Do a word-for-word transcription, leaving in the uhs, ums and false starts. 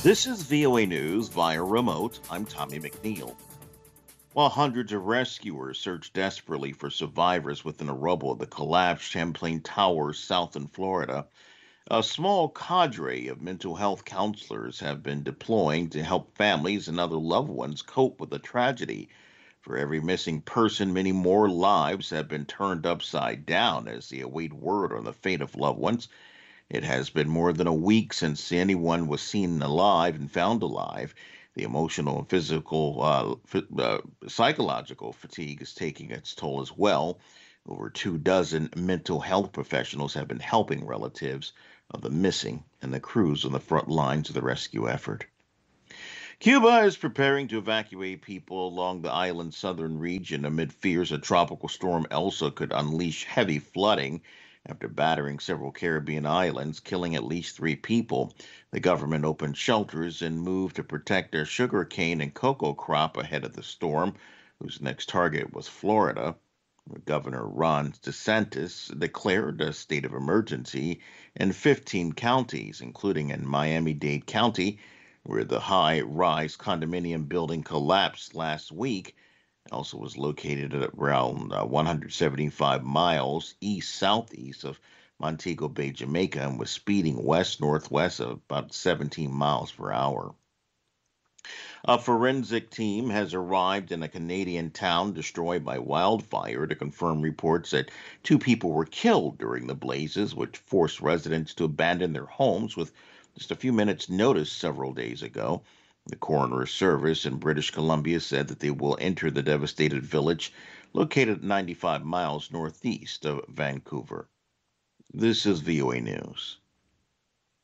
This is V O A News via remote. I'm Tommy McNeil. While hundreds of rescuers search desperately for survivors within the rubble of the collapsed Champlain Towers south in Florida, a small cadre of mental health counselors have been deploying to help families and other loved ones cope with the tragedy. For every missing person, many more lives have been turned upside down as they await word on the fate of loved ones. It has been more than a week since anyone was seen alive and found alive. The emotional and physical, uh, phy- uh, psychological fatigue is taking its toll as well. Over two dozen mental health professionals have been helping relatives of the missing and the crews on the front lines of the rescue effort. Cuba is preparing to evacuate people along the island's southern region amid fears a tropical storm Elsa could unleash heavy flooding after battering several Caribbean islands, killing at least three people. The government opened shelters and moved to protect their sugarcane and cocoa crop ahead of the storm, whose next target was Florida. Governor Ron DeSantis declared a state of emergency in fifteen counties, including in Miami-Dade County, where the high-rise condominium building collapsed last week. It also was located at around uh, one hundred seventy-five miles east-southeast of Montego Bay, Jamaica, and was speeding west-northwest at about seventeen miles per hour. A forensic team has arrived in a Canadian town destroyed by wildfire to confirm reports that two people were killed during the blazes, which forced residents to abandon their homes with just a few minutes' notice several days ago. The coroner's service in British Columbia said that they will enter the devastated village located ninety-five miles northeast of Vancouver. This is V O A News.